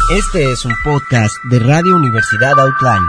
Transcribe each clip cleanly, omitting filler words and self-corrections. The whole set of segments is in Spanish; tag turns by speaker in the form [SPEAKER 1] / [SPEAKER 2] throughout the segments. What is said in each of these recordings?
[SPEAKER 1] Este es un podcast de Radio Universidad Outline.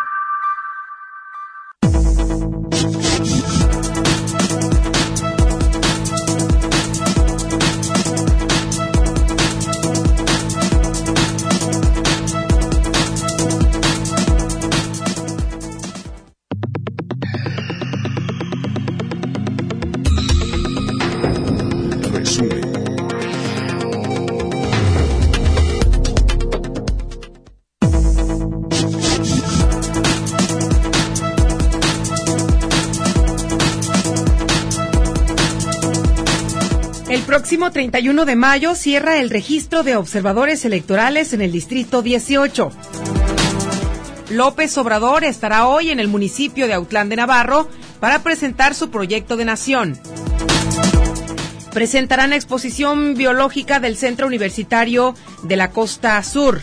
[SPEAKER 2] El próximo 31 de mayo cierra el registro de observadores electorales en el Distrito 18. López Obrador estará hoy en el municipio de Autlán de Navarro para presentar su proyecto de nación. Presentarán exposición biológica del Centro Universitario de la Costa Sur.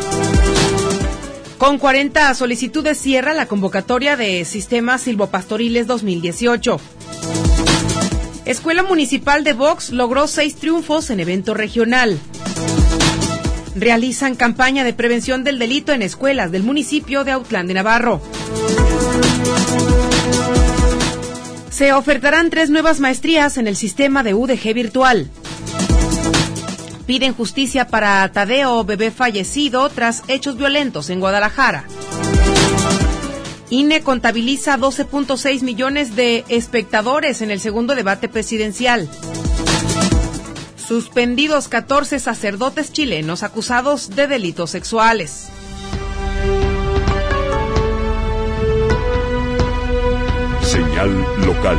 [SPEAKER 2] Con 40 solicitudes cierra la convocatoria de Sistemas Silvopastoriles 2018. Escuela Municipal de Box logró 6 triunfos en evento regional. Realizan campaña de prevención del delito en escuelas del municipio de Autlán de Navarro. Se ofertarán 3 nuevas maestrías en el sistema de UDG virtual. Piden justicia para Tadeo, bebé fallecido tras hechos violentos en Guadalajara. INE contabiliza 12.6 millones de espectadores en el segundo debate presidencial. Suspendidos 14 sacerdotes chilenos acusados de delitos sexuales.
[SPEAKER 3] Señal local.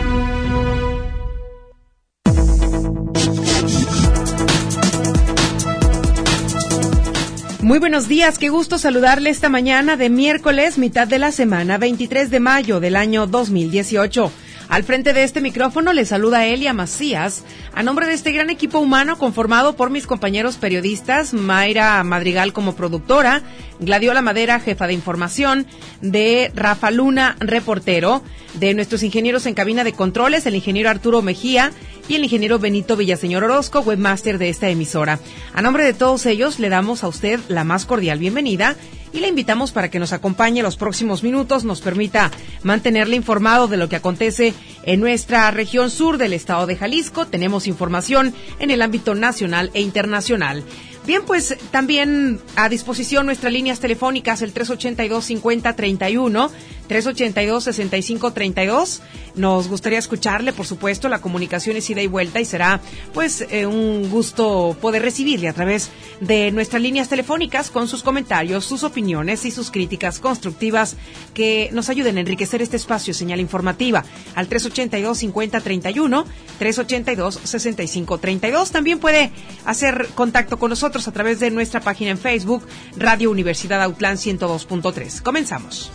[SPEAKER 2] Muy buenos días, qué gusto saludarle esta mañana de miércoles, mitad de la semana, 23 de mayo del año 2018. Al frente de este micrófono le saluda Elia Macías, a nombre de este gran equipo humano conformado por mis compañeros periodistas, Mayra Madrigal como productora, Gladiola Madera, jefa de información, de Rafa Luna, reportero, de nuestros ingenieros en cabina de controles, el ingeniero Arturo Mejía y el ingeniero Benito Villaseñor Orozco, webmaster de esta emisora. A nombre de todos ellos le damos a usted la más cordial bienvenida y le invitamos para que nos acompañe los próximos minutos, nos permita mantenerle informado de lo que acontece en nuestra región sur del estado de Jalisco. Tenemos información en el ámbito nacional e internacional. Bien, pues también a disposición nuestras líneas telefónicas, el 382-5031, 382-6532. Nos gustaría escucharle, por supuesto, la comunicación es ida y vuelta y será pues un gusto poder recibirle a través de nuestras líneas telefónicas con sus comentarios, sus opiniones y sus críticas constructivas que nos ayuden a enriquecer este espacio señal informativa al 382-5031, 382-6532. También puede hacer contacto con nosotros a través de nuestra página en Facebook, Radio Universidad Autlán 102.3. Comenzamos.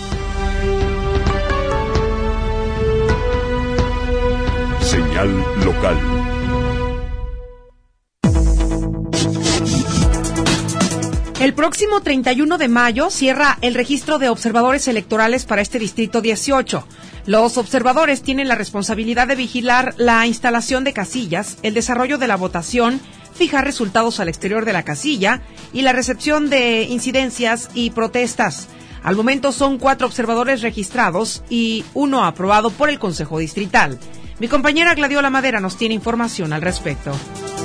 [SPEAKER 3] Señal local.
[SPEAKER 2] El próximo 31 de mayo cierra el registro de observadores electorales para este Distrito 18. Los observadores tienen la responsabilidad de vigilar la instalación de casillas, el desarrollo de la votación, fijar resultados al exterior de la casilla y la recepción de incidencias y protestas. Al momento son 4 observadores registrados y 1 aprobado por el Consejo Distrital. Mi compañera Gladiola Madera nos tiene información al respecto.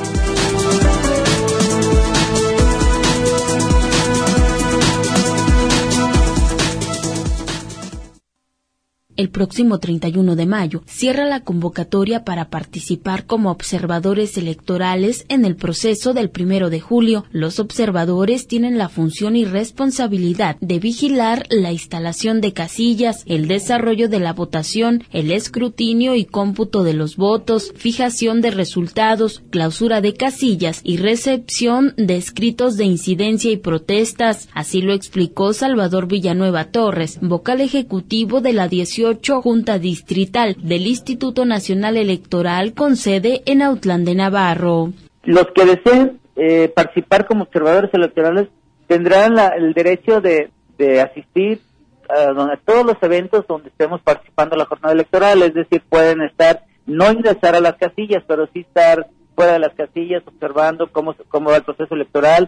[SPEAKER 4] El próximo 31 de mayo cierra la convocatoria para participar como observadores electorales en el proceso del 1 de julio. Los observadores tienen la función y responsabilidad de vigilar la instalación de casillas, el desarrollo de la votación, el escrutinio y cómputo de los votos, fijación de resultados, clausura de casillas y recepción de escritos de incidencia y protestas. Así lo explicó Salvador Villanueva Torres, vocal ejecutivo de la 18 Junta Distrital del Instituto Nacional Electoral con sede en Autlán de Navarro.
[SPEAKER 5] Los que deseen participar como observadores electorales tendrán el derecho de asistir a todos los eventos donde estemos participando en la jornada electoral, es decir, pueden no ingresar a las casillas, pero sí estar fuera de las casillas observando cómo va el proceso electoral,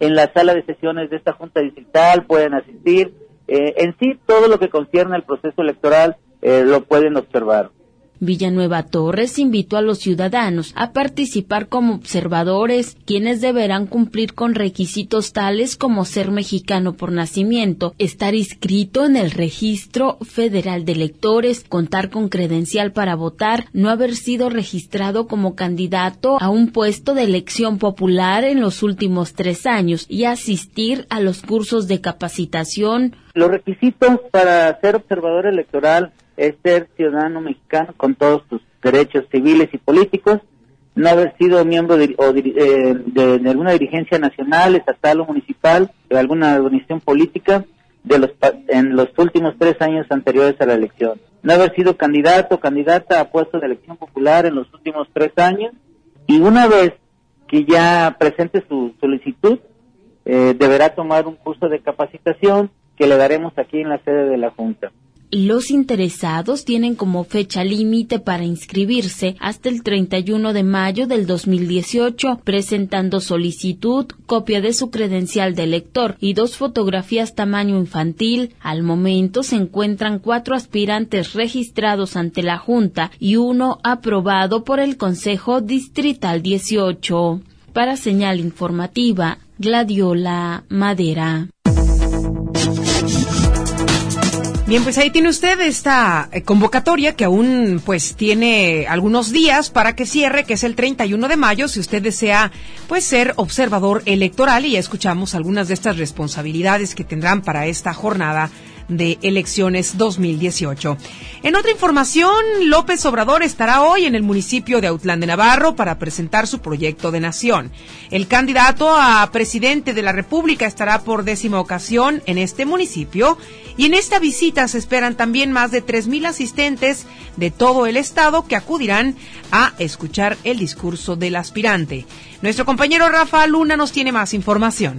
[SPEAKER 5] en la sala de sesiones de esta Junta Distrital, pueden asistir. En sí, todo lo que concierne al proceso electoral lo pueden observar.
[SPEAKER 4] Villanueva Torres invitó a los ciudadanos a participar como observadores, quienes deberán cumplir con requisitos tales como ser mexicano por nacimiento, estar inscrito en el Registro Federal de Electores, contar con credencial para votar, no haber sido registrado como candidato a un puesto de elección popular en los últimos 3 años y asistir a los cursos de capacitación.
[SPEAKER 5] Los requisitos para ser observador electoral es ser ciudadano mexicano con todos sus derechos civiles y políticos, no haber sido miembro de alguna dirigencia nacional, estatal o municipal, de alguna organización política en los últimos 3 años anteriores a la elección, no haber sido candidato o candidata a puestos de elección popular en los últimos 3 años, y una vez que ya presente su solicitud, deberá tomar un curso de capacitación que le daremos aquí en la sede de la Junta.
[SPEAKER 4] Los interesados tienen como fecha límite para inscribirse hasta el 31 de mayo del 2018, presentando solicitud, copia de su credencial de elector y 2 fotografías tamaño infantil. Al momento se encuentran 4 aspirantes registrados ante la Junta y 1 aprobado por el Consejo Distrital 18. Para Señal Informativa, Gladiola Madera.
[SPEAKER 2] Bien, pues ahí tiene usted esta convocatoria que aún pues tiene algunos días para que cierre, que es el 31 de mayo, si usted desea pues ser observador electoral, y ya escuchamos algunas de estas responsabilidades que tendrán para esta jornada de elecciones 2018. En otra información, López Obrador estará hoy en el municipio de Autlán de Navarro para presentar su proyecto de nación. El candidato a presidente de la República estará por 10ª ocasión en este municipio, y en esta visita se esperan también más de 3,000 asistentes de todo el estado que acudirán a escuchar el discurso del aspirante. Nuestro compañero Rafa Luna nos tiene más información.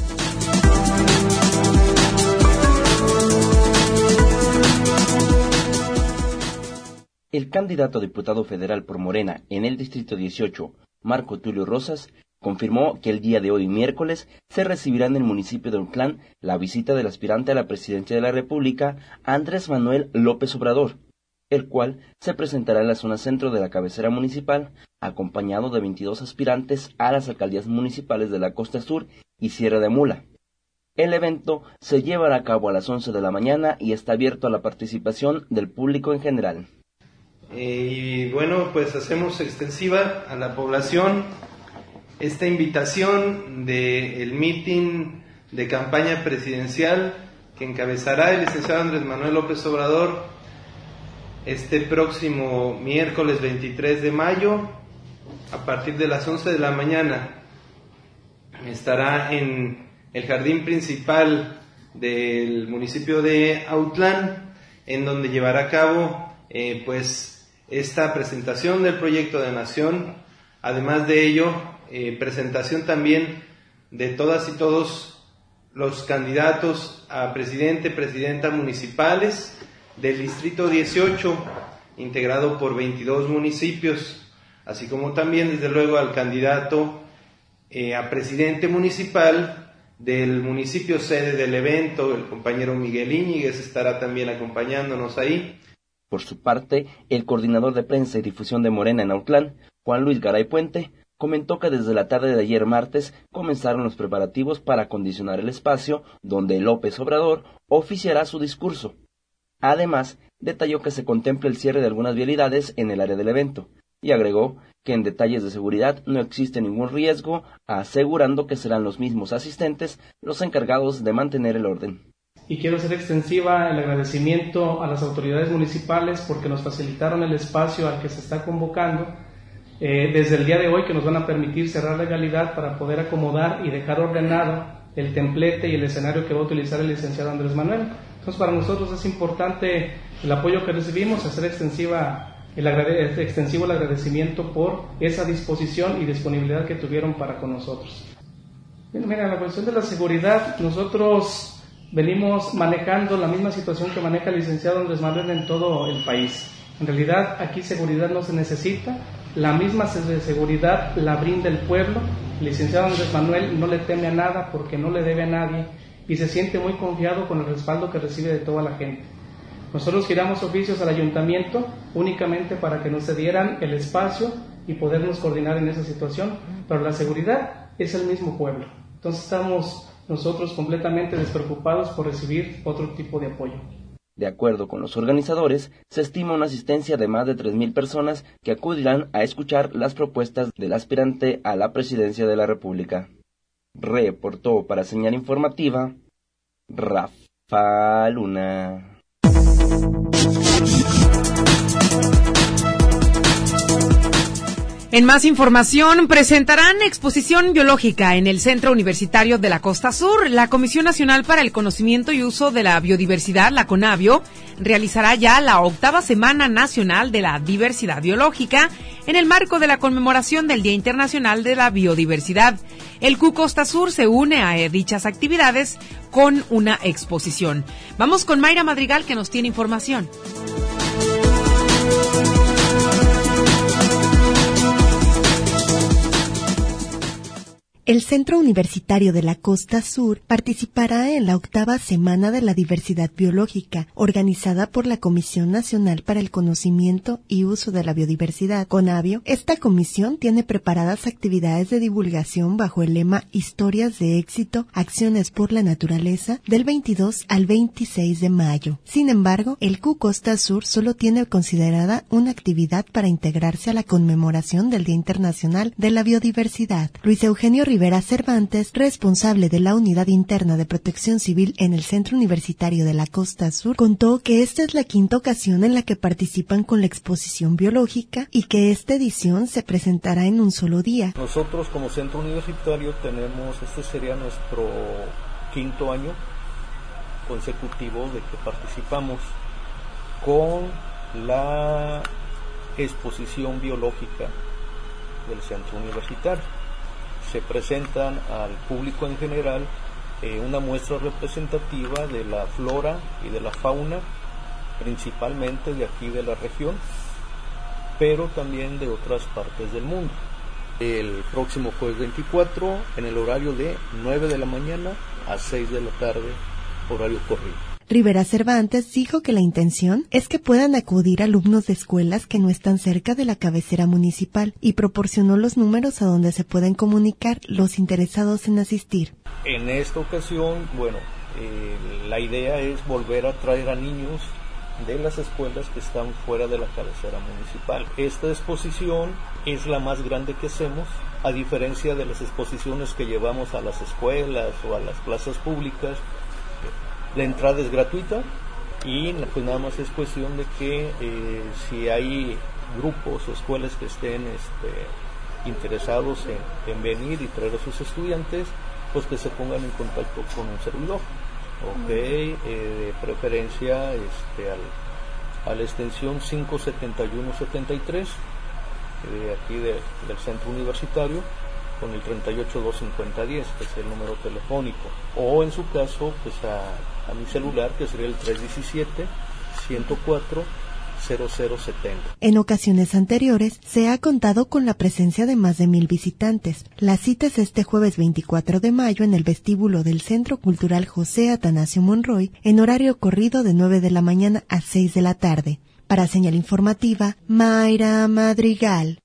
[SPEAKER 6] El candidato a diputado federal por Morena en el Distrito 18, Marco Tulio Rosas, confirmó que el día de hoy, miércoles, se recibirá en el municipio de Autlán la visita del aspirante a la presidencia de la República, Andrés Manuel López Obrador, el cual se presentará en la zona centro de la cabecera municipal, acompañado de 22 aspirantes a las alcaldías municipales de la Costa Sur y Sierra de Mula. El evento se llevará a cabo a las 11 de la mañana y está abierto a la participación del público en general.
[SPEAKER 7] Y bueno, pues hacemos extensiva a la población esta invitación del mitin de campaña presidencial que encabezará el licenciado Andrés Manuel López Obrador este próximo miércoles 23 de mayo a partir de las 11 de la mañana. Estará en el jardín principal del municipio de Autlán, en donde llevará a cabo pues esta presentación del proyecto de nación. Además de ello, presentación también de todas y todos los candidatos a presidente, presidenta municipales del Distrito 18, integrado por 22 municipios, así como también, desde luego, al candidato a presidente municipal del municipio sede del evento, el compañero Miguel Íñiguez estará también acompañándonos ahí.
[SPEAKER 6] Por su parte, el coordinador de prensa y difusión de Morena en Autlán, Juan Luis Garay Puente, comentó que desde la tarde de ayer martes comenzaron los preparativos para acondicionar el espacio donde López Obrador oficiará su discurso. Además, detalló que se contempla el cierre de algunas vialidades en el área del evento, y agregó que en detalles de seguridad no existe ningún riesgo, asegurando que serán los mismos asistentes los encargados de mantener el orden.
[SPEAKER 8] Y quiero hacer extensiva el agradecimiento a las autoridades municipales porque nos facilitaron el espacio al que se está convocando desde el día de hoy, que nos van a permitir cerrar la vialidad para poder acomodar y dejar ordenado el templete y el escenario que va a utilizar el licenciado Andrés Manuel. Entonces, para nosotros es importante el apoyo que recibimos, hacer extensivo el agradecimiento por esa disposición y disponibilidad que tuvieron para con nosotros. Mira, la cuestión de la seguridad, nosotros venimos manejando la misma situación que maneja el licenciado Andrés Manuel en todo el país. En realidad, aquí seguridad no se necesita. La misma seguridad la brinda el pueblo. El licenciado Andrés Manuel no le teme a nada porque no le debe a nadie y se siente muy confiado con el respaldo que recibe de toda la gente. Nosotros giramos oficios al ayuntamiento únicamente para que nos cedieran el espacio y podernos coordinar en esa situación, pero la seguridad es el mismo pueblo. Entonces estamos nosotros completamente despreocupados por recibir otro tipo de apoyo.
[SPEAKER 6] De acuerdo con los organizadores, se estima una asistencia de más de 3,000 personas que acudirán a escuchar las propuestas del aspirante a la presidencia de la República. Reportó para Señal Informativa, Rafa Luna.
[SPEAKER 2] En más información, presentarán exposición biológica en el Centro Universitario de la Costa Sur. La Comisión Nacional para el Conocimiento y Uso de la Biodiversidad, la CONABIO, realizará ya la 8ª Semana Nacional de la Diversidad Biológica en el marco de la conmemoración del Día Internacional de la Biodiversidad. El CU Costa Sur se une a dichas actividades con una exposición. Vamos con Mayra Madrigal, que nos tiene información.
[SPEAKER 9] El Centro Universitario de la Costa Sur participará en la 8ª Semana de la Diversidad Biológica, organizada por la Comisión Nacional para el Conocimiento y Uso de la Biodiversidad, CONABIO. Esta comisión tiene preparadas actividades de divulgación bajo el lema Historias de Éxito, Acciones por la Naturaleza, del 22 al 26 de mayo. Sin embargo, el CU Costa Sur solo tiene considerada una actividad para integrarse a la conmemoración del Día Internacional de la Biodiversidad. Luis Eugenio Rivera Cervantes, responsable de la Unidad Interna de Protección Civil en el Centro Universitario de la Costa Sur, contó que esta es la 5ª ocasión en la que participan con la exposición biológica y que esta edición se presentará en un solo día.
[SPEAKER 10] Nosotros como Centro Universitario este sería nuestro 5º año consecutivo de que participamos con la exposición biológica del Centro Universitario. Se presentan al público en general una muestra representativa de la flora y de la fauna, principalmente de aquí de la región, pero también de otras partes del mundo. El próximo jueves 24, en el horario de 9 de la mañana a 6 de la tarde, horario corrido.
[SPEAKER 9] Rivera Cervantes dijo que la intención es que puedan acudir alumnos de escuelas que no están cerca de la cabecera municipal y proporcionó los números a donde se pueden comunicar los interesados en asistir.
[SPEAKER 10] En esta ocasión, la idea es volver a traer a niños de las escuelas que están fuera de la cabecera municipal. Esta exposición es la más grande que hacemos, a diferencia de las exposiciones que llevamos a las escuelas o a las plazas públicas. La entrada es gratuita y pues nada más es cuestión de que si hay grupos o escuelas que estén interesados en venir y traer a sus estudiantes, pues que se pongan en contacto con un servidor, de preferencia a la extensión 57173 de aquí del centro universitario, con el 3825010, que es el número telefónico, o en su caso pues a mi celular, que sería el 317-104-0070.
[SPEAKER 9] En ocasiones anteriores se ha contado con la presencia de más de 1,000 visitantes. La cita es este jueves 24 de mayo en el vestíbulo del Centro Cultural José Atanasio Monroy, en horario corrido de 9 de la mañana a 6 de la tarde. Para Señal Informativa, Mayra Madrigal.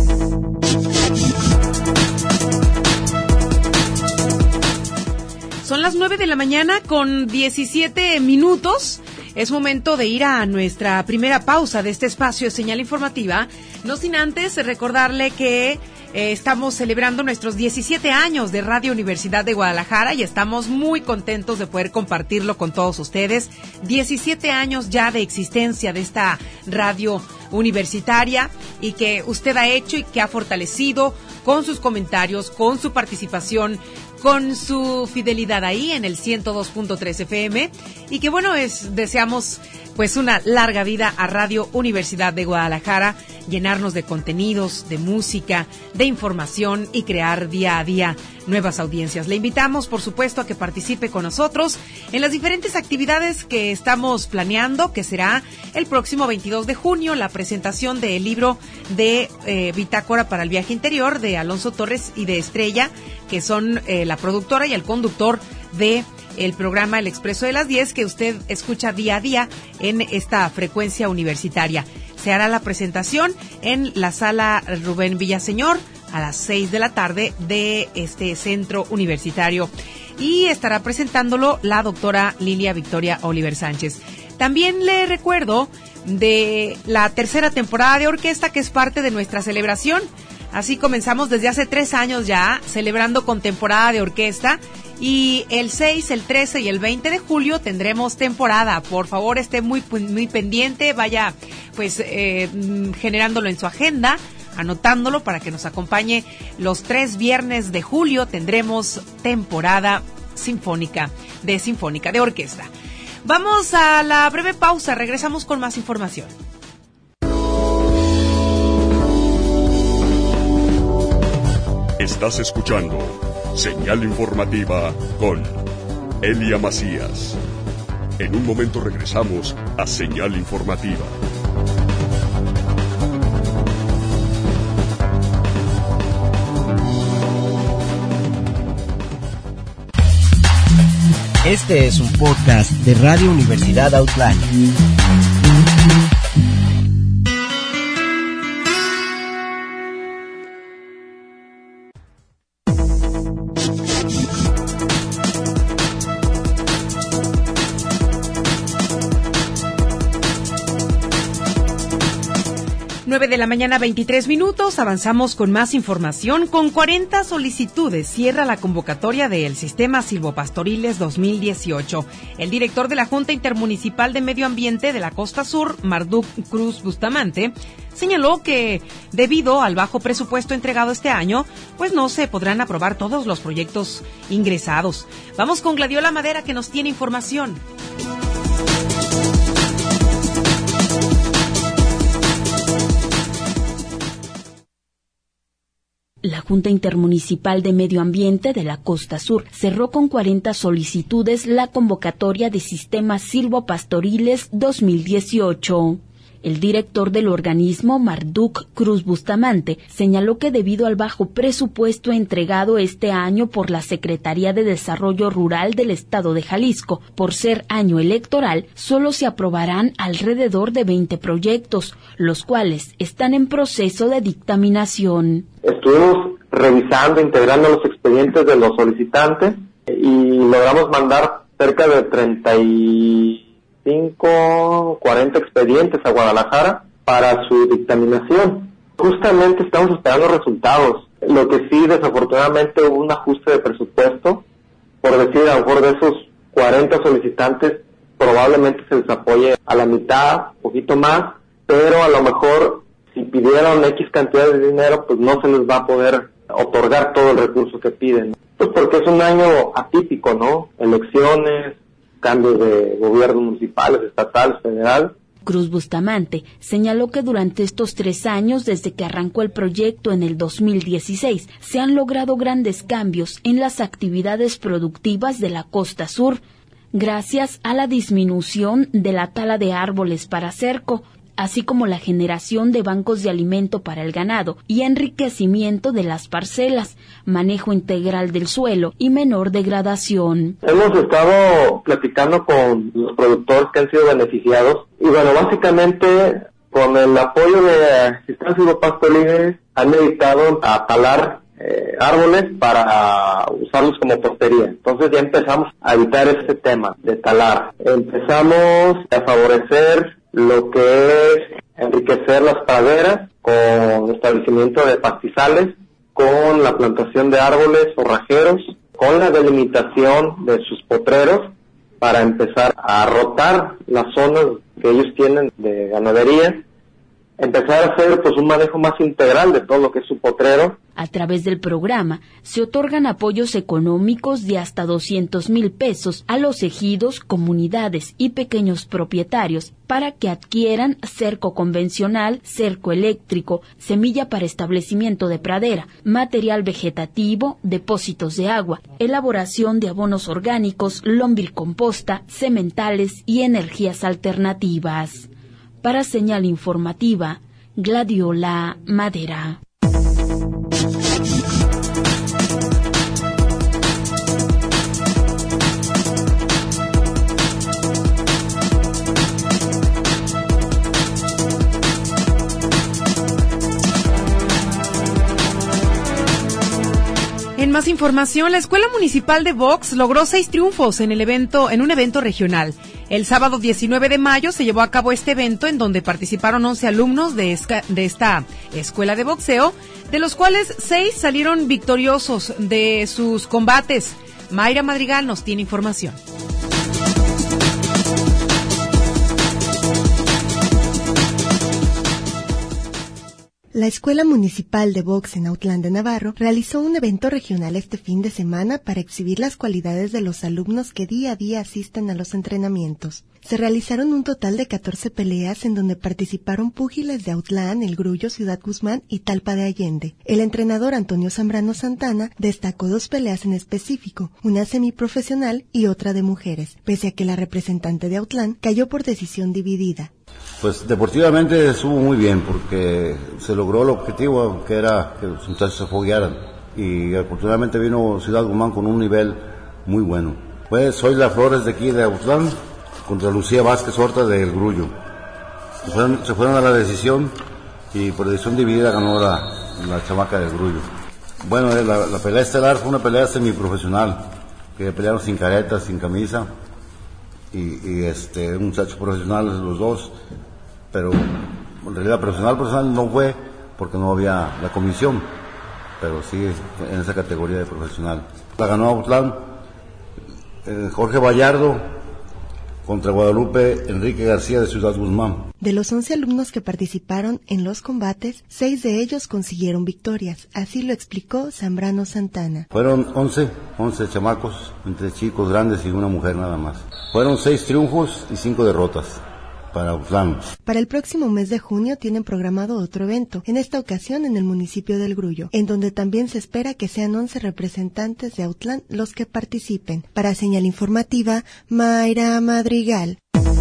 [SPEAKER 2] Son las 9 de la mañana con 17 minutos. Es momento de ir a nuestra primera pausa de este espacio de Señal Informativa. No sin antes recordarle que estamos celebrando nuestros 17 años de Radio Universidad de Guadalajara y estamos muy contentos de poder compartirlo con todos ustedes. 17 años ya de existencia de esta radio universitaria y que usted ha hecho y que ha fortalecido con sus comentarios, con su participación, con su fidelidad ahí en el 102.3 FM, y que bueno, deseamos pues una larga vida a Radio Universidad de Guadalajara, llenarnos de contenidos, de música, de información y crear día a día nuevas audiencias. Le invitamos, por supuesto, a que participe con nosotros en las diferentes actividades que estamos planeando, que será el próximo 22 de junio, la presentación del libro de Bitácora para el Viaje Interior de Alonso Torres y de Estrella, que son la productora y el conductor de el programa El Expreso de las 10, que usted escucha día a día en esta frecuencia universitaria. Se hará la presentación en la sala Rubén Villaseñor a las 6 de la tarde de este centro universitario, y estará presentándolo la doctora Lilia Victoria Oliver Sánchez. También le recuerdo de la tercera temporada de orquesta, que es parte de nuestra celebración. Así comenzamos desde hace 3 años ya, celebrando con temporada de orquesta, y el 6, el 13 y el 20 de julio tendremos temporada. Por favor, esté muy pendiente, vaya pues generándolo en su agenda, anotándolo para que nos acompañe los 3 viernes de julio. Tendremos temporada sinfónica de orquesta. Vamos a la breve pausa, regresamos con más información.
[SPEAKER 3] Estás escuchando Señal Informativa con Elia Macías. En un momento regresamos a Señal Informativa.
[SPEAKER 1] Este es un podcast de Radio Universidad Outline.
[SPEAKER 2] De la mañana, 23 minutos, avanzamos con más información. Con 40 solicitudes cierra la convocatoria del Sistema Silvopastoriles 2018. El director de la Junta Intermunicipal de Medio Ambiente de la Costa Sur, Marduk Cruz Bustamante, señaló que debido al bajo presupuesto entregado este año, pues no se podrán aprobar todos los proyectos ingresados. Vamos con Gladiola Madera, que nos tiene información.
[SPEAKER 4] La Junta Intermunicipal de Medio Ambiente de la Costa Sur cerró con 40 solicitudes la convocatoria de Sistemas Silvopastoriles 2018. El director del organismo, Marduk Cruz Bustamante, señaló que debido al bajo presupuesto entregado este año por la Secretaría de Desarrollo Rural del Estado de Jalisco, por ser año electoral, solo se aprobarán alrededor de 20 proyectos, los cuales están en proceso de dictaminación.
[SPEAKER 11] Estuvimos revisando, integrando los expedientes de los solicitantes y logramos mandar cerca de 40 expedientes a Guadalajara para su dictaminación. Justamente estamos esperando resultados. Lo que sí, desafortunadamente, hubo un ajuste de presupuesto. Por decir, a lo mejor de esos 40 solicitantes, probablemente se les apoye a la mitad, un poquito más, pero a lo mejor si pidieron X cantidad de dinero, pues no se les va a poder otorgar todo el recurso que piden. Pues porque es un año atípico, ¿no? Elecciones, cambios de gobiernos municipales, estatales, federal.
[SPEAKER 4] Cruz Bustamante señaló que durante estos 3 años, desde que arrancó el proyecto en el 2016, se han logrado grandes cambios en las actividades productivas de la Costa Sur, gracias a la disminución de la tala de árboles para cerco, así como la generación de bancos de alimento para el ganado y enriquecimiento de las parcelas, manejo integral del suelo y menor degradación.
[SPEAKER 11] Hemos estado platicando con los productores que han sido beneficiados y bueno, básicamente con el apoyo de Sistemas Silvopastoriles han dedicado a talar árboles para usarlos como postería. Entonces ya empezamos a evitar ese tema de talar. Empezamos a favorecer lo que es enriquecer las praderas con establecimiento de pastizales, con la plantación de árboles forrajeros, con la delimitación de sus potreros para empezar a rotar las zonas que ellos tienen de ganadería empezar a hacer pues un manejo más integral de todo lo que es su potrero.
[SPEAKER 4] A través del programa se otorgan apoyos económicos de hasta 200,000 pesos a los ejidos, comunidades y pequeños propietarios para que adquieran cerco convencional, cerco eléctrico, semilla para establecimiento de pradera, material vegetativo, depósitos de agua, elaboración de abonos orgánicos, lombricomposta, sementales y energías alternativas. Para Señal Informativa, Gladiola Madera.
[SPEAKER 2] En más información, la Escuela Municipal de Box logró 6 triunfos en un evento regional. El sábado 19 de mayo se llevó a cabo este evento en donde participaron 11 alumnos de esta escuela de boxeo, de los cuales 6 salieron victoriosos de sus combates. Mayra Madrigal nos tiene información.
[SPEAKER 9] La Escuela Municipal de Box en Autlán de Navarro realizó un evento regional este fin de semana para exhibir las cualidades de los alumnos que día a día asisten a los entrenamientos. Se realizaron un total de 14 peleas en donde participaron púgiles de Autlán, El Grullo, Ciudad Guzmán y Talpa de Allende. El entrenador Antonio Zambrano Santana destacó 2 peleas en específico, una semiprofesional y otra de mujeres, pese a que la representante de Autlán cayó por decisión dividida.
[SPEAKER 12] Pues deportivamente estuvo muy bien porque se logró el objetivo que era que los muchachos se foguearan y afortunadamente vino Ciudad Guzmán con un nivel muy bueno. Pues soy la Flores de aquí de Autlán contra Lucía Vázquez Horta de El Grullo. Se fueron a la decisión y por decisión dividida ganó la chamaca del Grullo. Bueno, la pelea estelar fue una pelea semiprofesional que pelearon sin caretas, sin camisa. Y un muchacho profesional los dos, pero en realidad profesional no fue porque no había la comisión, pero sí en esa categoría de profesional. La ganó Autlán Jorge Vallardo contra Guadalupe Enrique García de Ciudad Guzmán.
[SPEAKER 9] De los 11 alumnos que participaron en los combates, 6 de ellos consiguieron victorias, así lo explicó Zambrano Santana.
[SPEAKER 12] Fueron 11 chamacos, entre chicos grandes y una mujer nada más. Fueron 6 triunfos y 5 derrotas para Autlán.
[SPEAKER 9] Para el próximo mes de junio tienen programado otro evento, en esta ocasión en el municipio del Grullo, en donde también se espera que sean 11 representantes de Autlán los que participen. Para Señal Informativa, Mayra Madrigal.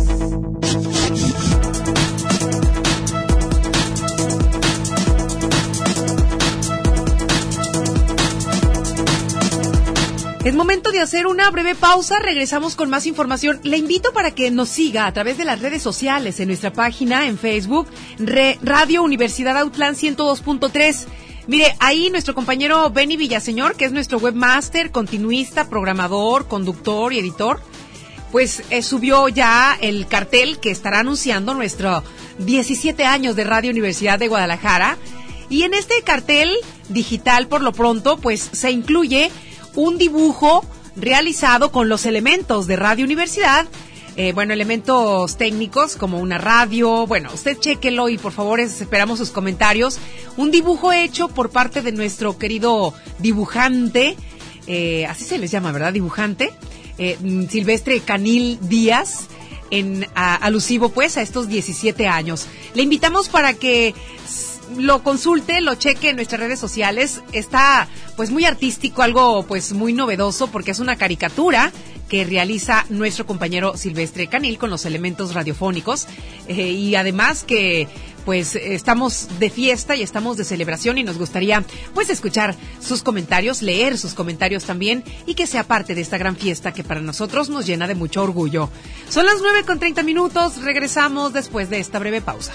[SPEAKER 2] Es momento de hacer una breve pausa, regresamos con más información. Le invito para que nos siga a través de las redes sociales, en nuestra página, en Facebook, Radio Universidad Autlán 102.3. Mire, ahí nuestro compañero Benny Villaseñor, que es nuestro webmaster, continuista, programador, conductor y editor, pues subió ya el cartel que estará anunciando nuestro 17 años de Radio Universidad de Guadalajara. Y en este cartel digital, por lo pronto, pues se incluye un dibujo realizado con los elementos de Radio Universidad, elementos técnicos como una radio. Bueno, usted chéquelo y por favor esperamos sus comentarios. Un dibujo hecho por parte de nuestro querido dibujante, así se les llama, ¿verdad? Dibujante, Silvestre Canil Díaz, alusivo pues a estos 17 años. Le invitamos para que lo consulte, lo cheque en nuestras redes sociales. Está pues muy artístico, algo pues muy novedoso porque es una caricatura que realiza nuestro compañero Silvestre Canil con los elementos radiofónicos, y además que pues estamos de fiesta y estamos de celebración y nos gustaría pues escuchar sus comentarios, leer sus comentarios también y que sea parte de esta gran fiesta que para nosotros nos llena de mucho orgullo. Son las 9:30, regresamos después de esta breve pausa.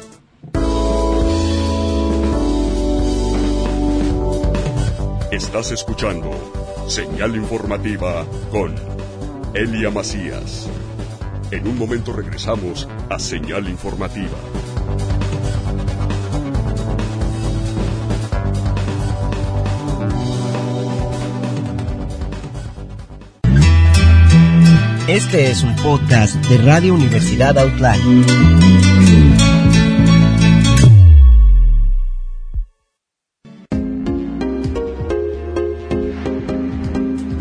[SPEAKER 3] Estás escuchando Señal Informativa con Elia Macías. En un momento regresamos a Señal Informativa.
[SPEAKER 1] Este es un podcast de Radio Universidad Autlán.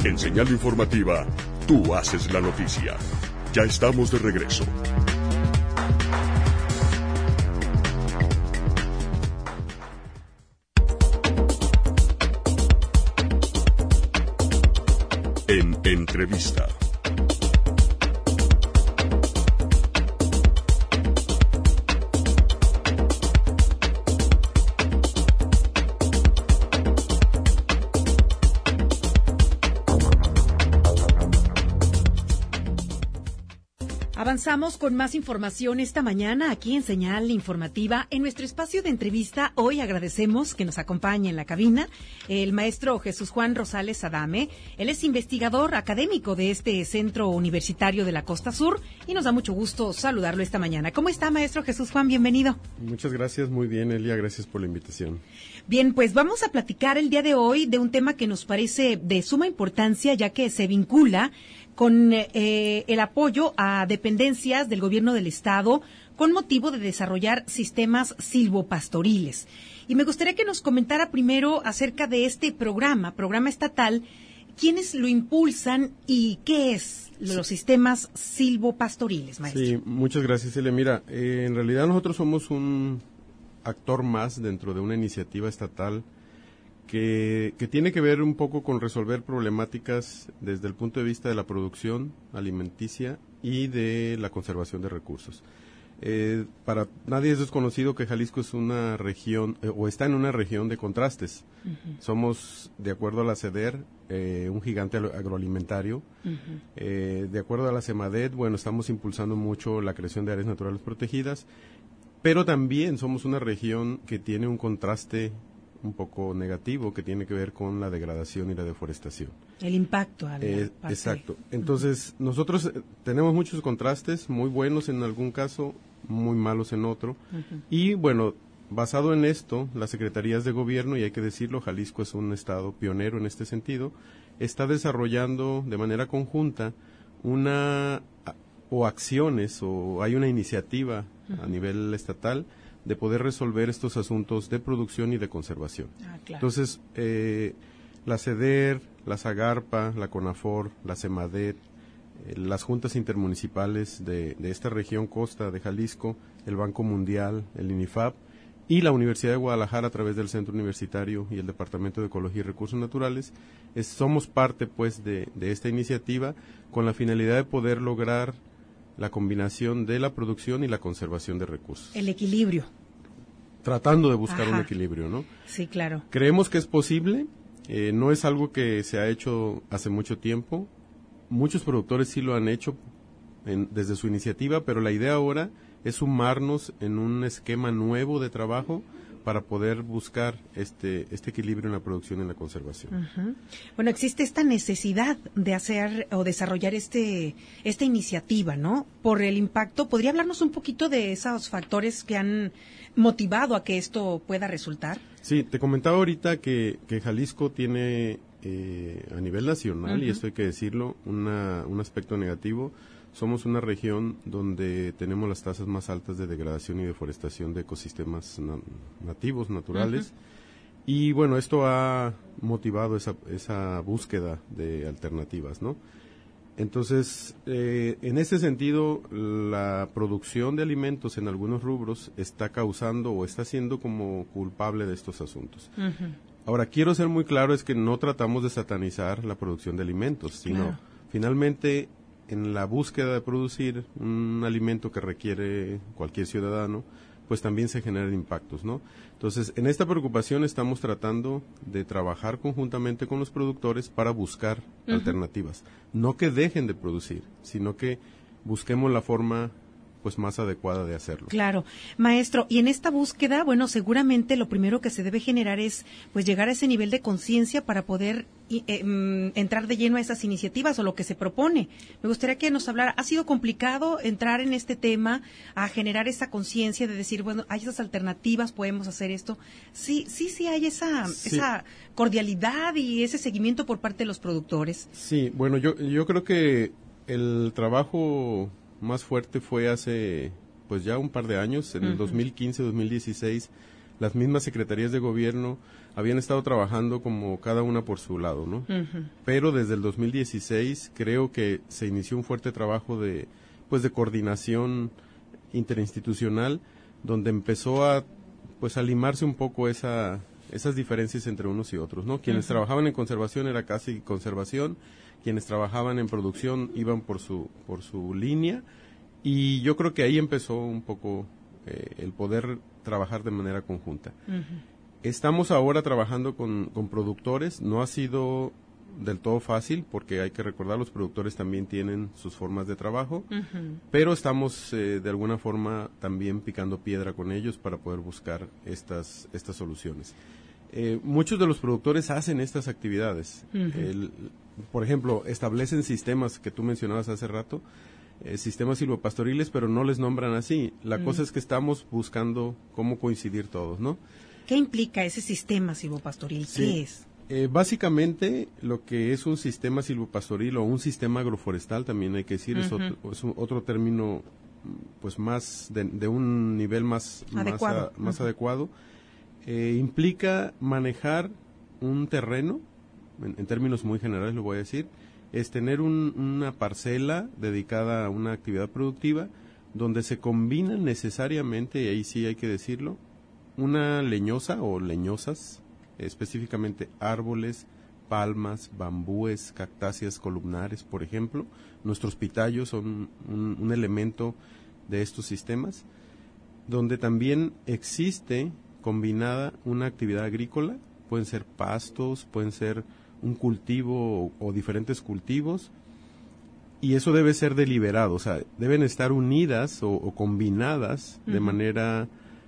[SPEAKER 3] En Señal Informativa, tú haces la noticia. Ya estamos de regreso. En entrevista.
[SPEAKER 2] Avanzamos con más información esta mañana aquí en Señal Informativa. En nuestro espacio de entrevista hoy agradecemos que nos acompañe en la cabina el maestro Jesús Juan Rosales Adame. Él es investigador académico de este Centro Universitario de la Costa Sur y nos da mucho gusto saludarlo esta mañana. ¿Cómo está, maestro Jesús Juan? Bienvenido.
[SPEAKER 13] Muchas gracias, muy bien, Elia, gracias por la invitación.
[SPEAKER 2] Bien, pues vamos a platicar el día de hoy de un tema que nos parece de suma importancia, ya que se vincula con el apoyo a dependencias del gobierno del Estado con motivo de desarrollar sistemas silvopastoriles. Y me gustaría que nos comentara primero acerca de este programa estatal, quiénes lo impulsan y qué es los sistemas silvopastoriles, maestro.
[SPEAKER 13] Sí, muchas gracias, Elia. Mira, en realidad nosotros somos un actor más dentro de una iniciativa estatal que tiene que ver un poco con resolver problemáticas desde el punto de vista de la producción alimenticia y de la conservación de recursos. Para nadie es desconocido que Jalisco es una región, o está en una región de contrastes. Uh-huh. Somos, de acuerdo a la CEDER, un gigante agroalimentario. Uh-huh. De acuerdo a la CEMADET, bueno, estamos impulsando mucho la creación de áreas naturales protegidas, pero también somos una región que tiene un contraste un poco negativo que tiene que ver con la degradación y la deforestación.
[SPEAKER 2] El impacto.
[SPEAKER 13] Exacto. Entonces, nosotros tenemos muchos contrastes, muy buenos en algún caso, muy malos en otro. Uh-huh. Y bueno, basado en esto, las secretarías de gobierno, y hay que decirlo, Jalisco es un estado pionero en este sentido, está desarrollando de manera conjunta acciones, o hay una iniciativa uh-huh. a nivel estatal de poder resolver estos asuntos de producción y de conservación. Claro. Entonces, la CEDER, la SAGARPA, la CONAFOR, la CEMADET, las juntas intermunicipales de esta región costa de Jalisco, el Banco Mundial, el INIFAP y la Universidad de Guadalajara a través del Centro Universitario y el Departamento de Ecología y Recursos Naturales, somos parte pues de esta iniciativa con la finalidad de poder lograr la combinación de la producción y la conservación de recursos.
[SPEAKER 2] El equilibrio.
[SPEAKER 13] Tratando de buscar un equilibrio, ¿no?
[SPEAKER 2] Sí, claro.
[SPEAKER 13] Creemos que es posible, no es algo que se ha hecho hace mucho tiempo. Muchos productores sí lo han hecho desde su iniciativa, pero la idea ahora es sumarnos en un esquema nuevo de trabajo para poder buscar este equilibrio en la producción y en la conservación.
[SPEAKER 2] Uh-huh. Bueno, existe esta necesidad de hacer o desarrollar esta iniciativa, ¿no? Por el impacto. ¿Podría hablarnos un poquito de esos factores que han motivado a que esto pueda resultar?
[SPEAKER 13] Sí, te comentaba ahorita que Jalisco tiene a nivel nacional, uh-huh. y esto hay que decirlo, un aspecto negativo. Somos una región donde tenemos las tasas más altas de degradación y deforestación de ecosistemas nativos, naturales. Uh-huh. Y bueno, esto ha motivado esa búsqueda de alternativas, ¿no? Entonces, en ese sentido, la producción de alimentos en algunos rubros está causando o está siendo como culpable de estos asuntos. Uh-huh. Ahora, quiero ser muy claro, es que no tratamos de satanizar la producción de alimentos, sino finalmente en la búsqueda de producir un alimento que requiere cualquier ciudadano, pues también se generan impactos, ¿no? Entonces, en esta preocupación estamos tratando de trabajar conjuntamente con los productores para buscar uh-huh. alternativas. No que dejen de producir, sino que busquemos la forma pues más adecuada de hacerlo.
[SPEAKER 2] Claro. Maestro, y en esta búsqueda, bueno, seguramente lo primero que se debe generar es pues llegar a ese nivel de conciencia para poder entrar de lleno a esas iniciativas o lo que se propone. Me gustaría que nos hablara, ¿ha sido complicado entrar en este tema a generar esa conciencia de decir, bueno, hay esas alternativas, podemos hacer esto? Sí hay esa cordialidad y ese seguimiento por parte de los productores.
[SPEAKER 13] Sí, bueno, yo creo que el trabajo más fuerte fue hace pues ya un par de años, en el 2015-2016, las mismas secretarías de gobierno habían estado trabajando como cada una por su lado, ¿no? Pero desde el 2016 creo que se inició un fuerte trabajo de coordinación interinstitucional, donde empezó a limarse un poco esas diferencias entre unos y otros, ¿no? Quienes trabajaban en conservación era casi conservación, quienes trabajaban en producción iban por su línea, y yo creo que ahí empezó un poco el poder trabajar de manera conjunta. Estamos ahora trabajando con productores. No ha sido del todo fácil, porque hay que recordar, los productores también tienen sus formas de trabajo, pero estamos de alguna forma también picando piedra con ellos para poder buscar estas soluciones. Muchos de los productores hacen estas actividades. Por ejemplo, establecen sistemas que tú mencionabas hace rato, sistemas silvopastoriles, pero no les nombran así. La cosa es que estamos buscando cómo coincidir todos, ¿no?
[SPEAKER 2] ¿Qué implica ese sistema silvopastoril?
[SPEAKER 13] Sí.
[SPEAKER 2] ¿Qué es?
[SPEAKER 13] Básicamente, lo que es un sistema silvopastoril o un sistema agroforestal, también hay que decir, es otro término, pues más de un nivel más adecuado. Implica manejar un terreno, en términos muy generales lo voy a decir, es tener una parcela dedicada a una actividad productiva donde se combinan necesariamente, y ahí sí hay que decirlo, una leñosa o leñosas, específicamente árboles, palmas, bambúes, cactáceas columnares, por ejemplo. Nuestros pitayos son un elemento de estos sistemas, donde también existe combinada una actividad agrícola. Pueden ser pastos, pueden ser un cultivo o diferentes cultivos, y eso debe ser deliberado, o sea, deben estar unidas o combinadas de manera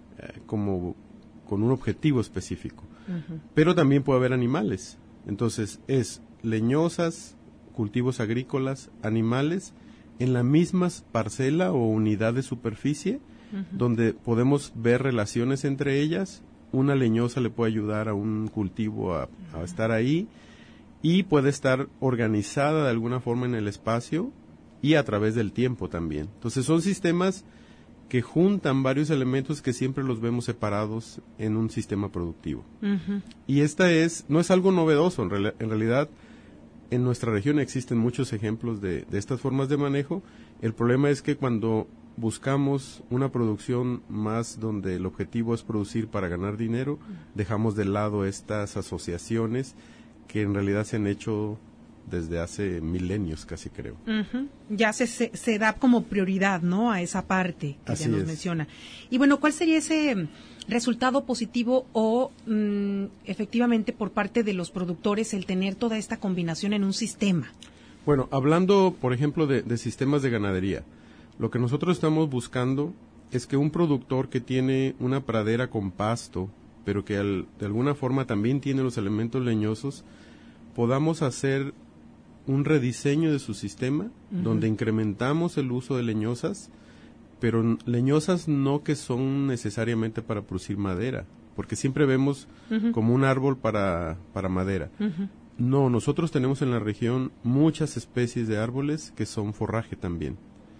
[SPEAKER 13] como con un objetivo específico. Pero también puede haber animales, entonces es leñosas, cultivos agrícolas, animales, en la misma parcela o unidad de superficie, donde podemos ver relaciones entre ellas. Una leñosa le puede ayudar a un cultivo a estar ahí, y puede estar organizada de alguna forma en el espacio y a través del tiempo también. Entonces son sistemas que juntan varios elementos que siempre los vemos separados en un sistema productivo. Y no es algo novedoso, en realidad en nuestra región existen muchos ejemplos de estas formas de manejo. El problema es que cuando buscamos una producción más donde el objetivo es producir para ganar dinero, dejamos de lado estas asociaciones que en realidad se han hecho desde hace milenios, casi creo. Ya se da como prioridad, ¿no?, a esa parte que ya nos menciona. Y bueno, ¿cuál sería ese resultado positivo o efectivamente por parte de los productores el tener toda esta combinación en un sistema? Bueno, hablando, por ejemplo, de sistemas de ganadería, lo que nosotros estamos buscando es que un productor que tiene una pradera con pasto, pero que de alguna forma también tiene los elementos leñosos, podamos hacer un rediseño de su sistema, donde incrementamos el uso de leñosas, pero leñosas no que son necesariamente para producir madera, porque siempre vemos como un árbol para madera. No, nosotros tenemos en la región muchas especies de árboles que son forraje también,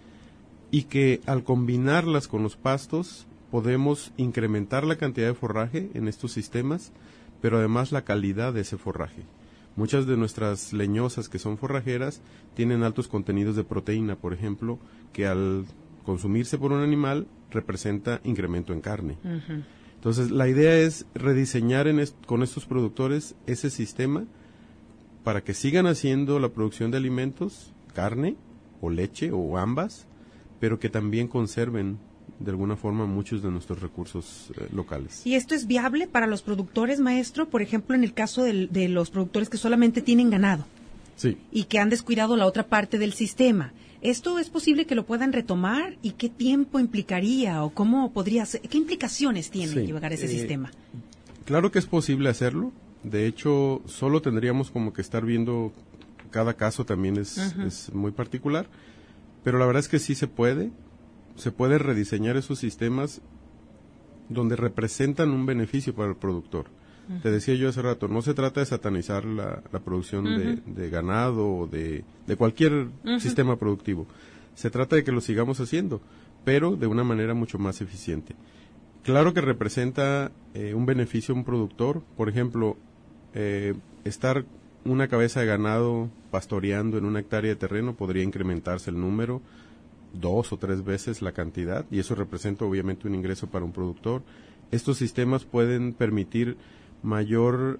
[SPEAKER 13] y que al combinarlas con los pastos podemos incrementar la cantidad de forraje en estos sistemas, pero además la calidad de ese forraje. Muchas de nuestras leñosas que son forrajeras tienen altos contenidos de proteína, por ejemplo, que al consumirse por un animal representa incremento en carne. Entonces, la idea es rediseñar con estos productores ese sistema para que sigan haciendo la producción de alimentos, carne o leche o ambas, pero que también conserven de alguna forma muchos de nuestros recursos locales. ¿Y esto es viable para los productores, maestro? Por ejemplo, en el caso de los productores que solamente tienen ganado. Sí. Y que han descuidado la otra parte del sistema. ¿Esto es posible que lo puedan retomar? ¿Y qué tiempo implicaría? ¿O cómo podría ser? ¿Qué implicaciones tiene llevar ese sistema? Claro que es posible hacerlo. De hecho, solo tendríamos como que estar viendo cada caso, también es muy particular. Pero la verdad es que sí se puede. Se puede rediseñar esos sistemas donde representan un beneficio para el productor. Te decía yo hace rato, no se trata de satanizar la producción de ganado o de cualquier sistema productivo. Se trata de que lo sigamos haciendo, pero de una manera mucho más eficiente. Claro que representa un beneficio a un productor. Por ejemplo, estar una cabeza de ganado pastoreando en una hectárea de terreno podría incrementarse el número 2 o 3 veces la cantidad, y eso representa obviamente un ingreso para un productor. Estos sistemas pueden permitir mayor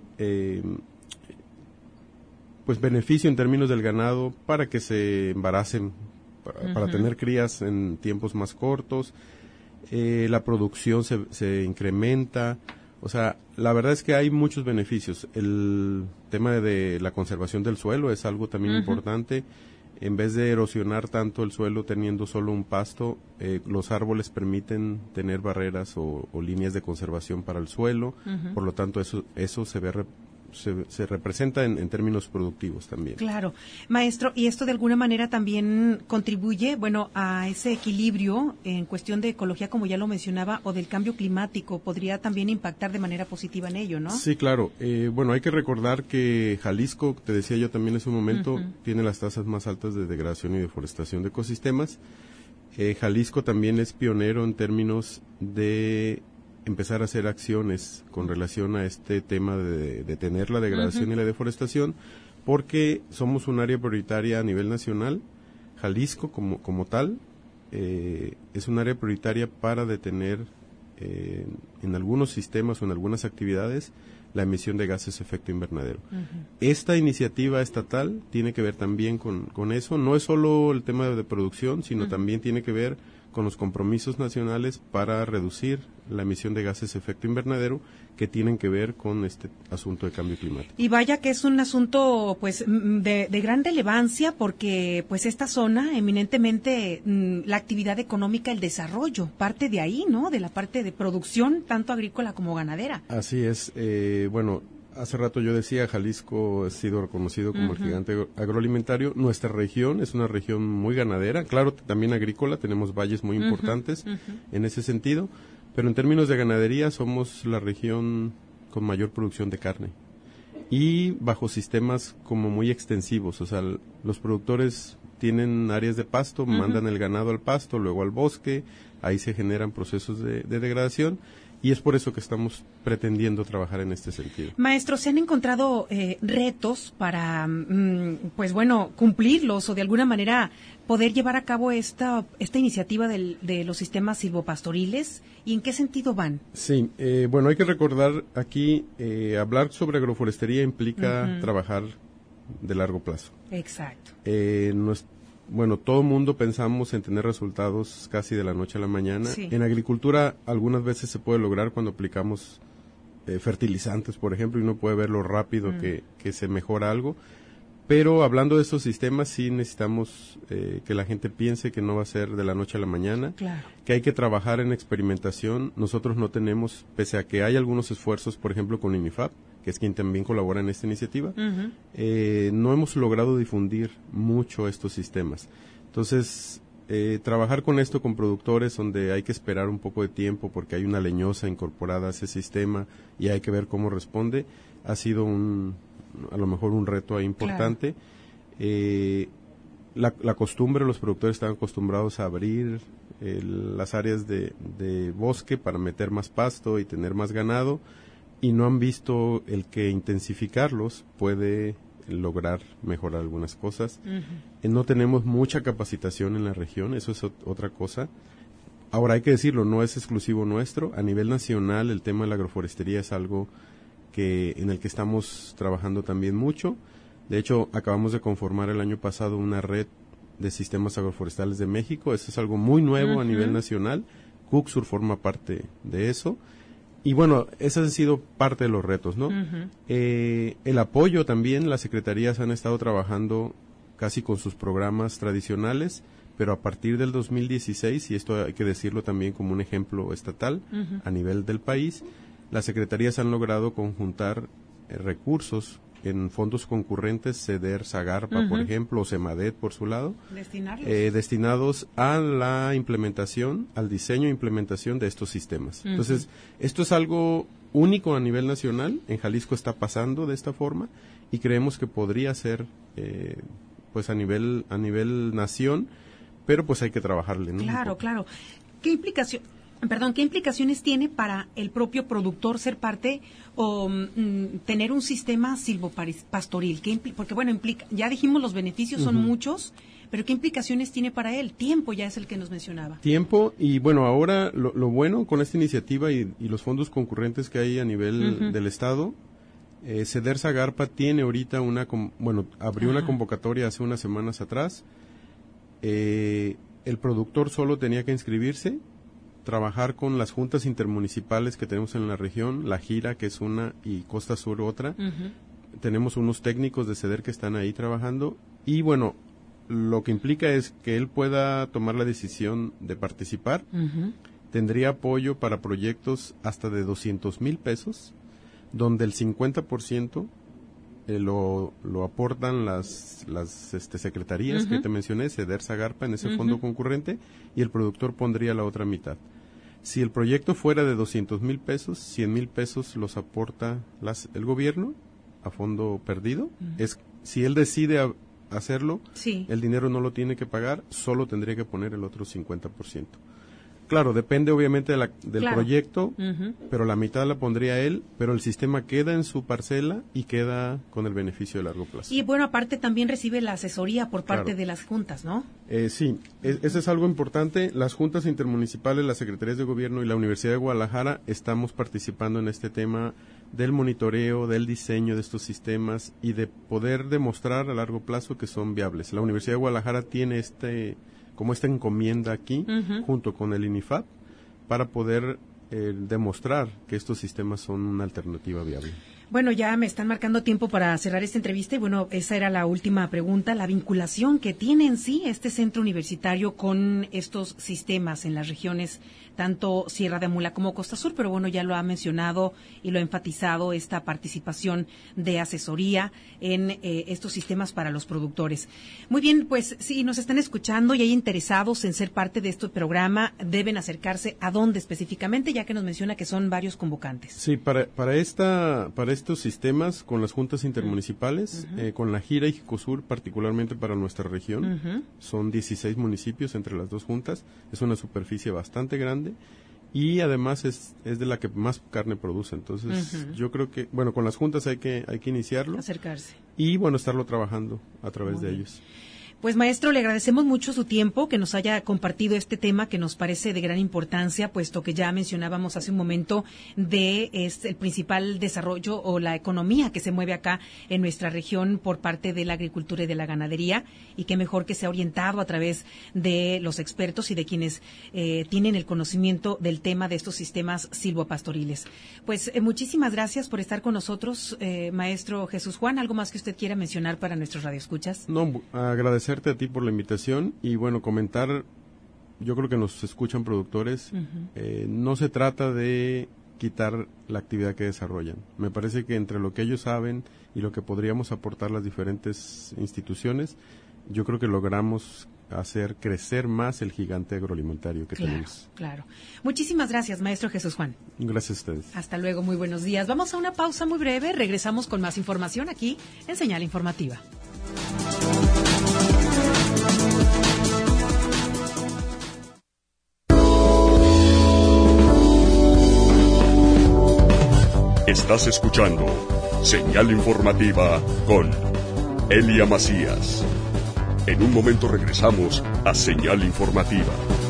[SPEAKER 13] pues beneficio en términos del ganado para que se embaracen, para tener crías en tiempos más cortos. La producción se incrementa. O sea, la verdad es que hay muchos beneficios. El tema de la conservación del suelo es algo también importante. En vez de erosionar tanto el suelo teniendo solo un pasto, los árboles permiten tener barreras o líneas de conservación para el suelo. Por lo tanto, eso se representa en términos productivos también.
[SPEAKER 2] Claro. Maestro, ¿y esto de alguna manera también contribuye, a ese equilibrio en cuestión de ecología, como ya lo mencionaba, o del cambio climático? ¿Podría también impactar de manera positiva en ello, no?
[SPEAKER 13] Sí, claro. Hay que recordar que Jalisco, te decía yo también en su momento, tiene las tasas más altas de degradación y deforestación de ecosistemas. Jalisco también es pionero en términos de empezar a hacer acciones con relación a este tema de detener la degradación y la deforestación, porque somos un área prioritaria a nivel nacional. Jalisco como tal es un área prioritaria para detener en algunos sistemas o en algunas actividades la emisión de gases de efecto invernadero. Esta iniciativa estatal tiene que ver también con eso. No es solo el tema de producción, sino también tiene que ver con los compromisos nacionales para reducir la emisión de gases de efecto invernadero que tienen que ver con este asunto de cambio climático.
[SPEAKER 2] Y vaya que es un asunto de gran relevancia, porque esta zona eminentemente la actividad económica, el desarrollo parte de ahí, ¿no? De la parte de producción tanto agrícola como ganadera.
[SPEAKER 13] Así es. Hace rato yo decía, Jalisco ha sido reconocido como el gigante agroalimentario. Nuestra región es una región muy ganadera, claro, también agrícola, tenemos valles muy importantes en ese sentido, pero en términos de ganadería somos la región con mayor producción de carne y bajo sistemas como muy extensivos. O sea, los productores tienen áreas de pasto, mandan el ganado al pasto, luego al bosque, ahí se generan procesos de degradación. Y es por eso que estamos pretendiendo trabajar en este sentido.
[SPEAKER 2] Maestro, ¿se han encontrado retos para, cumplirlos o de alguna manera poder llevar a cabo esta iniciativa de los sistemas silvopastoriles? ¿Y en qué sentido van? Sí,
[SPEAKER 13] hay que recordar aquí, hablar sobre agroforestería implica trabajar de largo plazo.
[SPEAKER 2] Exacto.
[SPEAKER 13] Todo el mundo pensamos en tener resultados casi de la noche a la mañana. Sí. En agricultura algunas veces se puede lograr cuando aplicamos fertilizantes, por ejemplo, y uno puede ver lo rápido que se mejora algo. Pero hablando de estos sistemas, sí necesitamos que la gente piense que no va a ser de la noche a la mañana, que hay que trabajar en experimentación. Nosotros no tenemos, pese a que hay algunos esfuerzos, por ejemplo, con INIFAP, que es quien también colabora en esta iniciativa, no hemos logrado difundir mucho estos sistemas. Entonces, trabajar con esto con productores donde hay que esperar un poco de tiempo porque hay una leñosa incorporada a ese sistema y hay que ver cómo responde, ha sido a lo mejor un reto ahí importante. La costumbre, los productores están acostumbrados a abrir las áreas de bosque para meter más pasto y tener más ganado, y no han visto el que intensificarlos puede lograr mejorar algunas cosas. No tenemos mucha capacitación en la región, eso es otra cosa. Ahora hay que decirlo, no es exclusivo nuestro. A nivel nacional el tema de la agroforestería es algo en el que estamos trabajando también mucho. De hecho, acabamos de conformar el año pasado una red de sistemas agroforestales de México. Eso es algo muy nuevo a nivel nacional. Cucsur forma parte de eso. Y esos han sido parte de los retos, ¿no? El apoyo también, las secretarías han estado trabajando casi con sus programas tradicionales, pero a partir del 2016, y esto hay que decirlo también como un ejemplo estatal a nivel del país, las secretarías han logrado conjuntar recursos en fondos concurrentes, CEDER, Zagarpa, por ejemplo, o Semadet por su lado, destinados a la implementación, al diseño e implementación de estos sistemas. Entonces, esto es algo único a nivel nacional. En Jalisco está pasando de esta forma y creemos que podría ser a nivel nación, pero pues hay que trabajarle, ¿no?
[SPEAKER 2] Claro. ¿Qué implicación? Perdón, ¿qué implicaciones tiene para el propio productor ser parte o tener un sistema silvopastoril? Porque, bueno, implica, ya dijimos los beneficios son muchos, pero ¿qué implicaciones tiene para él? Tiempo ya es el que nos mencionaba.
[SPEAKER 13] Tiempo, y bueno, ahora lo bueno con esta iniciativa y los fondos concurrentes que hay a nivel del Estado, CEDER Zagarpa tiene ahorita abrió una convocatoria hace unas semanas atrás. El productor solo tenía que inscribirse, trabajar con las juntas intermunicipales que tenemos en la región, La Gira, que es una, y Costa Sur otra. Tenemos unos técnicos de CEDER que están ahí trabajando, y bueno, lo que implica es que él pueda tomar la decisión de participar. Tendría apoyo para proyectos hasta de 200,000 pesos, donde el 50% lo aportan las secretarías que te mencioné, CEDER Zagarpa, en ese fondo concurrente, y el productor pondría la otra mitad. Si el proyecto fuera de 200,000 pesos, 100,000 pesos los aporta el gobierno a fondo perdido. Si él decide hacerlo, el dinero no lo tiene que pagar, solo tendría que poner el otro 50%. Claro, depende obviamente del proyecto, pero la mitad la pondría él, pero el sistema queda en su parcela y queda con el beneficio de largo plazo.
[SPEAKER 2] Y bueno, aparte también recibe la asesoría por parte de las juntas, ¿no?
[SPEAKER 13] Sí, eso es algo importante. Las juntas intermunicipales, las secretarías de gobierno y la Universidad de Guadalajara estamos participando en este tema del monitoreo, del diseño de estos sistemas y de poder demostrar a largo plazo que son viables. La Universidad de Guadalajara tiene como esta encomienda aquí, junto con el INIFAP, para poder demostrar que estos sistemas son una alternativa viable.
[SPEAKER 2] Bueno, ya me están marcando tiempo para cerrar esta entrevista y bueno, esa era la última pregunta, la vinculación que tiene en sí este centro universitario con estos sistemas en las regiones, tanto Sierra de Amula como Costa Sur, pero bueno, ya lo ha mencionado y lo ha enfatizado, esta participación de asesoría en estos sistemas para los productores. Muy bien, pues si nos están escuchando y hay interesados en ser parte de este programa, deben acercarse a dónde específicamente, ya que nos menciona que son varios convocantes.
[SPEAKER 13] Sí, para estos sistemas, con las juntas intermunicipales, con La Gira y Jicosur, particularmente para nuestra región, son 16 municipios entre las dos juntas, es una superficie bastante grande y además es de la que más carne produce, entonces yo creo que, bueno, con las juntas hay que iniciarlo.
[SPEAKER 2] Acercarse.
[SPEAKER 13] Y bueno, estarlo trabajando a través de ellos.
[SPEAKER 2] Pues maestro, le agradecemos mucho su tiempo, que nos haya compartido este tema que nos parece de gran importancia, puesto que ya mencionábamos hace un momento es el principal desarrollo o la economía que se mueve acá en nuestra región por parte de la agricultura y de la ganadería, y qué mejor que sea orientado a través de los expertos y de quienes tienen el conocimiento del tema de estos sistemas silvopastoriles. Pues muchísimas gracias por estar con nosotros, maestro Jesús Juan. ¿Algo más que usted quiera mencionar para nuestros radioescuchas?
[SPEAKER 13] No, agradecerte a ti por la invitación y bueno, comentar, yo creo que nos escuchan productores, no se trata de quitar la actividad que desarrollan. Me parece que entre lo que ellos saben y lo que podríamos aportar las diferentes instituciones, yo creo que logramos hacer crecer más el gigante agroalimentario que tenemos.
[SPEAKER 2] Claro. Muchísimas gracias, maestro Jesús Juan.
[SPEAKER 13] Gracias a ustedes.
[SPEAKER 2] Hasta luego, muy buenos días. Vamos a una pausa muy breve, regresamos con más información aquí en Señal Informativa.
[SPEAKER 3] Estás escuchando Señal Informativa con Elia Macías. En un momento regresamos a Señal Informativa.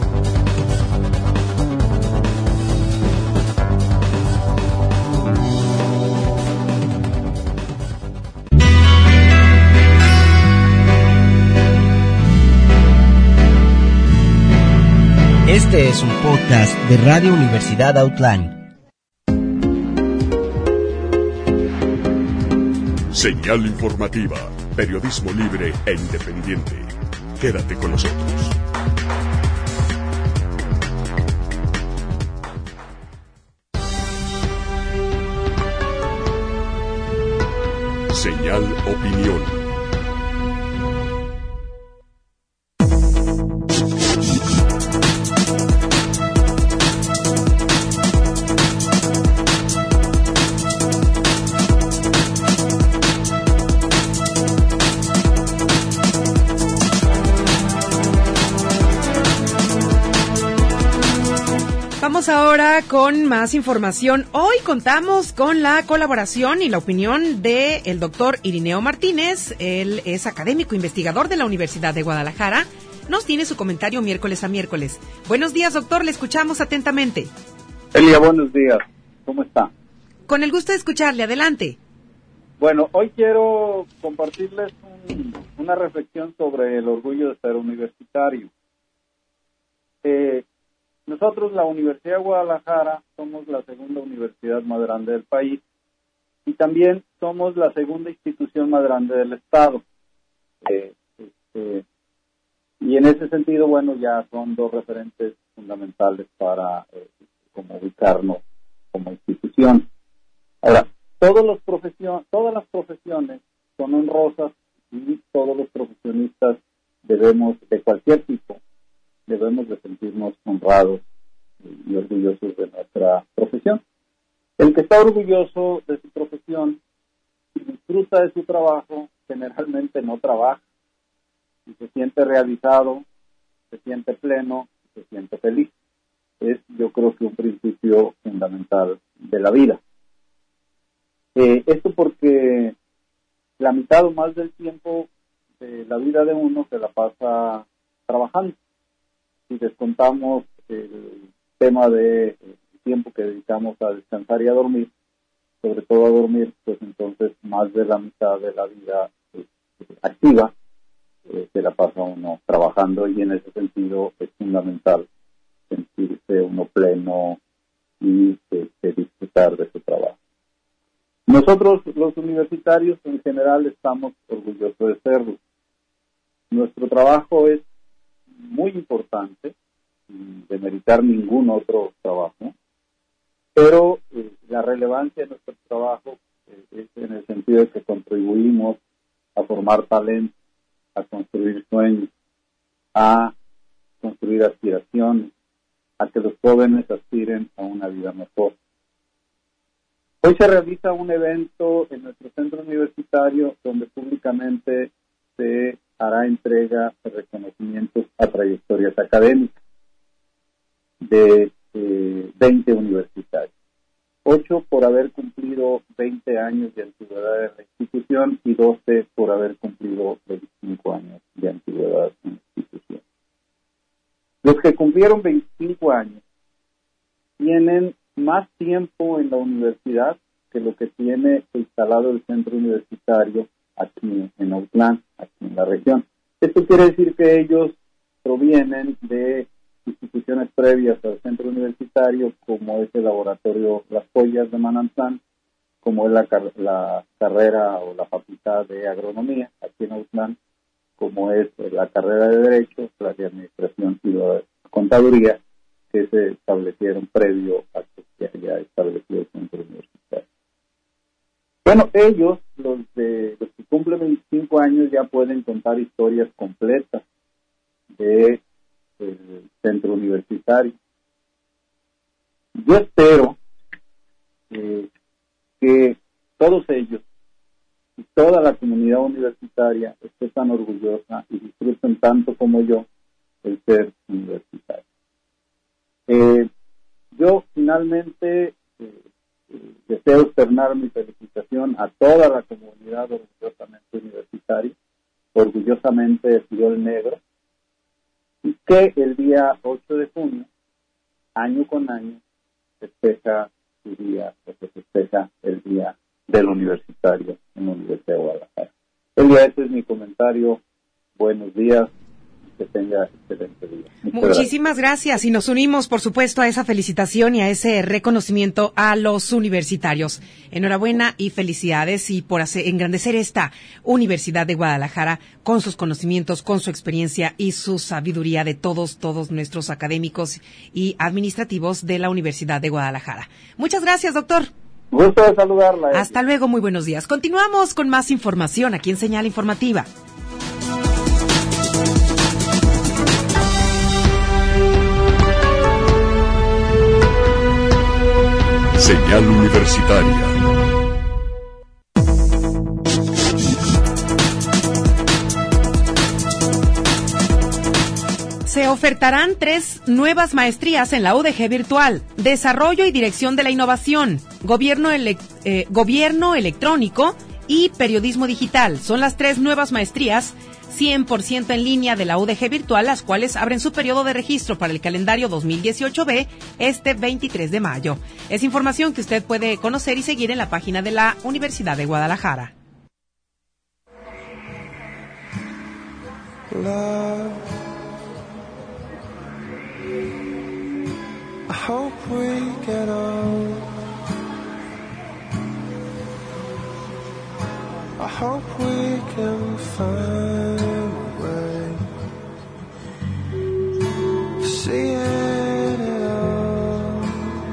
[SPEAKER 1] Este es un podcast de Radio Universidad Outline.
[SPEAKER 3] Señal Informativa, periodismo libre e independiente. Quédate con nosotros. Señal Opinión.
[SPEAKER 2] vamos ahora con más información. Hoy contamos con la colaboración y la opinión de el doctor Irineo Martínez. Él es académico investigador de la Universidad de Guadalajara. Nos tiene su comentario miércoles a miércoles. Buenos días, doctor, le escuchamos atentamente.
[SPEAKER 14] Elia, buenos días. ¿Cómo está?
[SPEAKER 2] Con el gusto de escucharle, adelante.
[SPEAKER 14] Bueno, hoy quiero compartirles una reflexión sobre el orgullo de ser universitario. Nosotros, la Universidad de Guadalajara, somos la segunda universidad más grande del país y también somos la segunda institución más grande del Estado. Y en ese sentido, bueno, ya son dos referentes fundamentales para como ubicarnos como institución. Ahora, todas las profesiones son honrosas y todos los profesionistas de cualquier tipo, debemos de sentirnos honrados y orgullosos de nuestra profesión. El que está orgulloso de su profesión y disfruta de su trabajo, generalmente no trabaja y se siente realizado, se siente pleno, se siente feliz. Es, yo creo que un principio fundamental de la vida. Esto porque la mitad o más del tiempo de la vida de uno se la pasa trabajando. Si descontamos el tema de tiempo que dedicamos a descansar y a dormir, sobre todo a dormir, pues entonces más de la mitad de la vida activa se la pasa uno trabajando, y en ese sentido es fundamental sentirse uno pleno y disfrutar de su trabajo. Nosotros, los universitarios, en general, estamos orgullosos de serlo. Nuestro trabajo es muy importante, sin demeritar ningún otro trabajo, pero la relevancia de nuestro trabajo es en el sentido de que contribuimos a formar talento, a construir sueños, a construir aspiraciones, a que los jóvenes aspiren a una vida mejor. Hoy se realiza un evento en nuestro centro universitario donde públicamente se hará entrega de reconocimientos a trayectorias académicas de 20 universitarios. 8 por haber cumplido 20 años de antigüedad de la institución y 12 por haber cumplido 25 años de antigüedad en la institución. Los que cumplieron 25 años tienen más tiempo en la universidad que lo que tiene instalado el centro universitario aquí en Autlán, aquí en la región. Esto quiere decir que ellos provienen de instituciones previas al centro universitario, como es el laboratorio Las Joyas de Mananzán, como es la carrera o la facultad de agronomía aquí en Autlán, como es la carrera de Derecho, la de Administración y la Contaduría, que se establecieron previo a que se haya establecido el centro universitario. Bueno, ellos, los que cumplen 25 años, ya pueden contar historias completas del centro universitario. Yo espero que todos ellos y toda la comunidad universitaria esté tan orgullosa y disfruten tanto como yo el ser universitario. Yo finalmente deseo externar mi felicitación a toda la comunidad orgullosamente universitaria, orgullosamente Fiol Negro, y que el día 8 de junio, año con año, festeja su día, o se festeja el Día del Universitario en la Universidad de Guadalajara. Ese es mi comentario. Buenos días. Que tenga excelente día.
[SPEAKER 2] Muchísimas gracias. Y nos unimos, por supuesto, a esa felicitación y a ese reconocimiento a los universitarios. Enhorabuena y felicidades y por engrandecer esta Universidad de Guadalajara con sus conocimientos, con su experiencia y su sabiduría de todos nuestros académicos y administrativos de la Universidad de Guadalajara. Muchas gracias, doctor.
[SPEAKER 14] Gusto de saludarla.
[SPEAKER 2] Hasta luego, muy buenos días. Continuamos con más información aquí en Señal Informativa.
[SPEAKER 3] Señal Universitaria.
[SPEAKER 2] Se ofertarán 3 nuevas maestrías en la UDG virtual: Desarrollo y Dirección de la Innovación, Gobierno Electrónico y Periodismo Digital. Son las 3 nuevas maestrías 100% en línea de la UDG virtual, las cuales abren su periodo de registro para el calendario 2018B este 23 de mayo. Es información que usted puede conocer y seguir en la página de la Universidad de Guadalajara.
[SPEAKER 15] Love, I hope we get on. I hope we can find a way of seeing it all.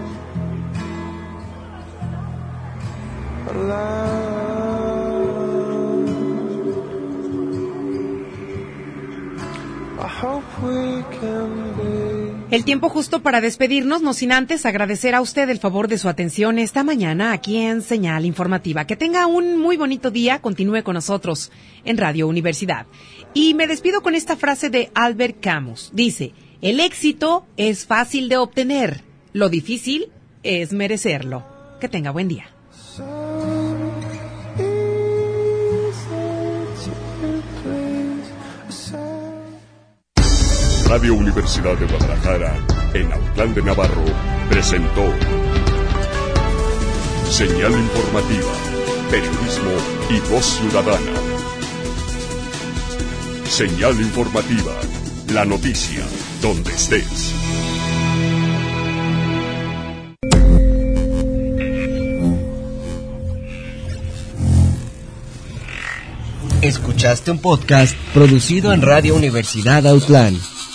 [SPEAKER 15] I hope we can be.
[SPEAKER 2] El tiempo justo para despedirnos, no sin antes agradecer a usted el favor de su atención esta mañana aquí en Señal Informativa. Que tenga un muy bonito día, continúe con nosotros en Radio Universidad. Y me despido con esta frase de Albert Camus. Dice: el éxito es fácil de obtener, lo difícil es merecerlo. Que tenga buen día.
[SPEAKER 3] Radio Universidad de Guadalajara, en Autlán de Navarro, presentó Señal Informativa, Periodismo y Voz Ciudadana. Señal Informativa, la noticia, donde estés.
[SPEAKER 1] Escuchaste un podcast producido en Radio Universidad Autlán.